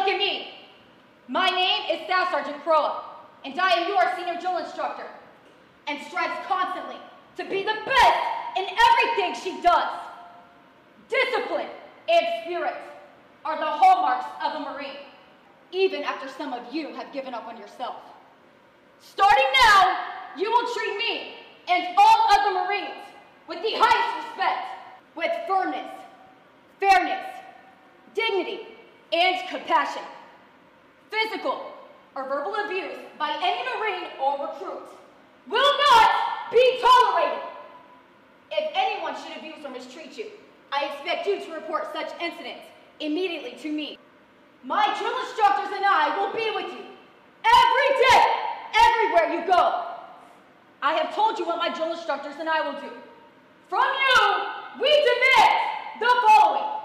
look at me. My name is Staff Sergeant Croa, and I am your senior drill instructor, and strives constantly to be the best in everything she does. Discipline and spirit are the hallmarks of a Marine, even after some of you have given up on yourself. Starting now, you will treat me and all other Marines with the highest respect, with firmness, fairness, dignity, and compassion. Physical or verbal abuse by any Marine or recruit will not be tolerated. If anyone should abuse or mistreat you, I expect you to report such incidents immediately to me. My drill instructors and I will be with you every day, everywhere you go. I have told you what my drill instructors and I will do. From you, we demand the following.